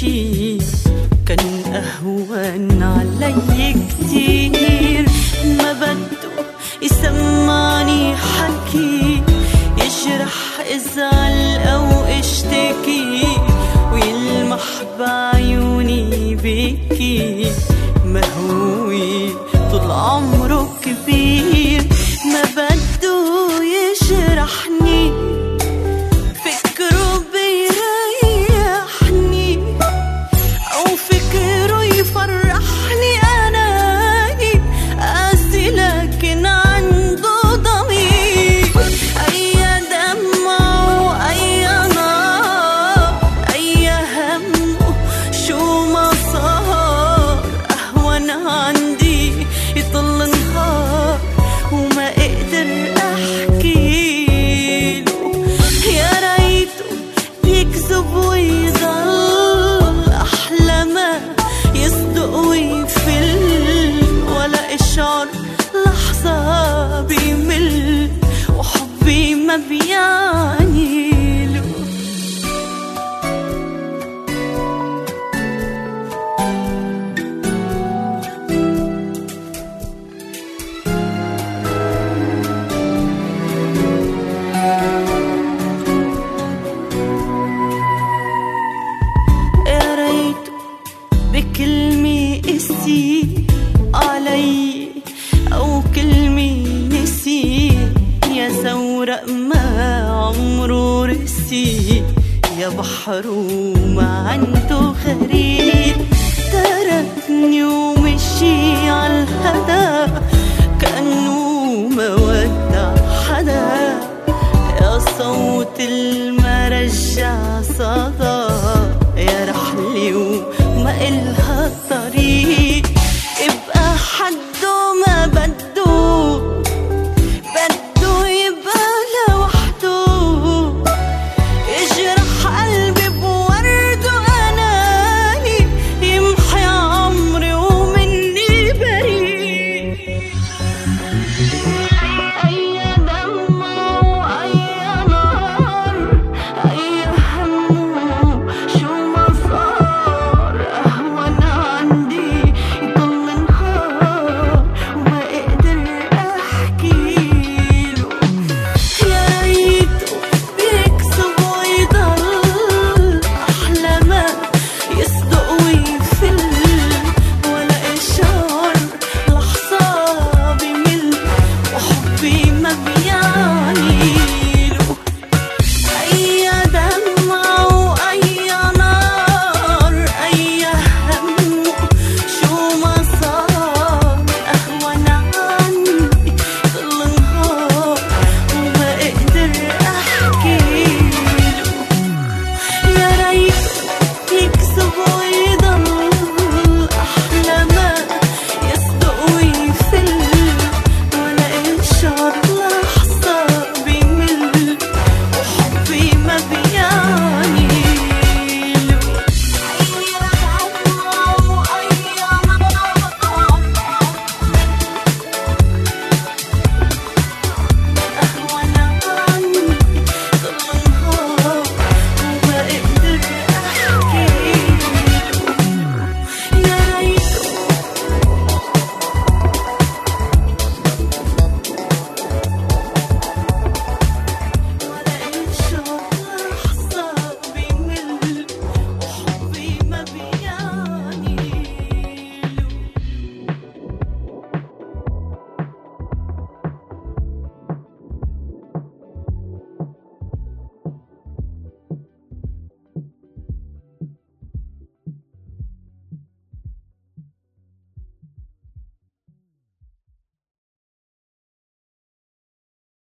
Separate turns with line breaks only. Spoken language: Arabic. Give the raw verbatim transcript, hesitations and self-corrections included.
شي كان أهون علي كتير. ما بده يسمعني حكي، يجرح ازعل او اشتكي، ويلمح بعيوني بكي. ما هو طول عمره كبير، ما بده يجرحني، فكره بيريحني او فكره يفرحني. اناني قاسي لكن عنده ضمير. اي دمع واي نار، اي هم شو ما صار، اهون عندي يطل نهار وما اقدر احكيله. يا ريته يكذب ويضل، احلى ما يصدق ويفل، ولا اشعر لحظة بيمل، وحبي ما بيعنيله. يا ريت بكلمة قسي علي أو كلمة نسي، يا زورق ما عمره رسي، يا بحر وما عنده غريب. تركني ومشي عالهدى كأنه ما ودع حدا، يا صوت الما رجع صدى، يا رحلة وما إلها طريق.